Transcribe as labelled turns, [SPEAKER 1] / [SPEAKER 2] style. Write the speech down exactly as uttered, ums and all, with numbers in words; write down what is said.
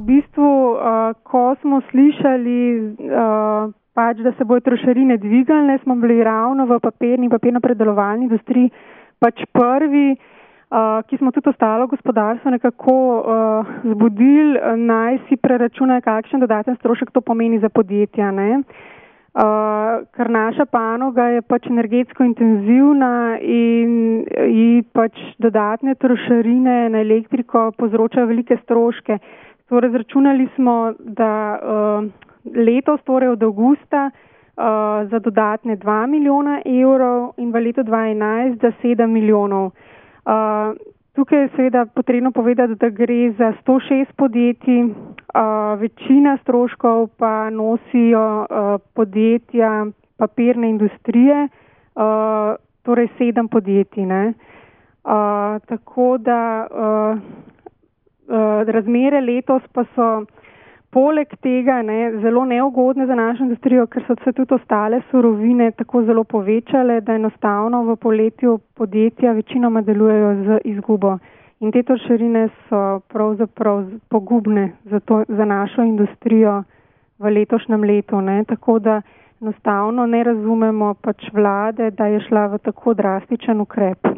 [SPEAKER 1] bistvu, uh, ko smo slišali, uh, pač, da se bojo trošarine dvigalne, smo bili ravno v papirni in papirno-predelovalni industriji pač prvi, uh, ki smo tudi ostalo gospodarstvo nekako uh, zbudili, naj si preračunajo, kakšen dodaten strošek to pomeni za podjetja, ne. Uh, ker naša panoga je pač energetsko intenzivna in, in pač dodatne trošarine na elektriko povzročajo velike stroške. Torej, zračunali smo, da uh, letos, torej od avgusta, uh, za dodatne dva milijona evrov in v letu dva enajst za sedem milijonov. Uh, tukaj je seveda potrebno povedati, da gre za sto šest podjetij, uh, večina stroškov pa nosijo uh, podjetja papirne industrije, uh, torej sedem podjetij, ne. Uh, tako da uh, uh, razmere letos pa so poleg tega, ne, zelo neugodne za našo industrijo, ker so se tudi ostale surovine tako zelo povečale, da enostavno v poletju podjetja večinoma delujejo z izgubo. In te trošarine so pravzaprav pogubne za, to, za našo industrijo v letošnjem letu, ne. Tako da enostavno ne razumemo pač vlade, da je šla v tako drastičen ukrep.